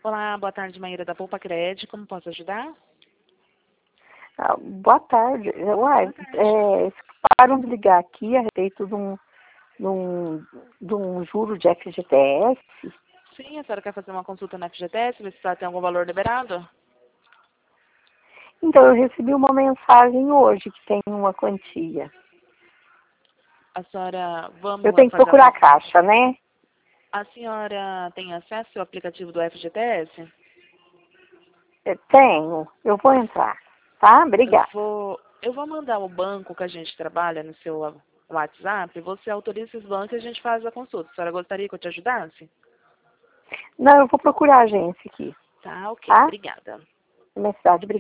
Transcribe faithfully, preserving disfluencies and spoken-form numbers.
Olá, boa tarde, Maíra da Poupa Cred. Como posso ajudar? Ah, boa tarde. Uai, Boa tarde. é, pararam de ligar aqui a respeito de um, de um, de um juro de F G T S. Sim, a senhora quer fazer uma consulta na F G T S, ver se ela tem algum valor liberado? Então, eu recebi uma mensagem hoje que tem uma quantia. A senhora, Eu vamos tenho que fazer a procurar a consulta. caixa, né? A senhora tem acesso ao aplicativo do F G T S? Eu tenho. Eu vou entrar. Tá? Eu Obrigada. vou, eu vou mandar o banco que a gente trabalha no seu WhatsApp, você autoriza esses bancos e a gente faz a consulta. A senhora gostaria que eu te ajudasse? Não, eu vou procurar a agência aqui. Tá, ok. Tá? Obrigada. Na minha cidade.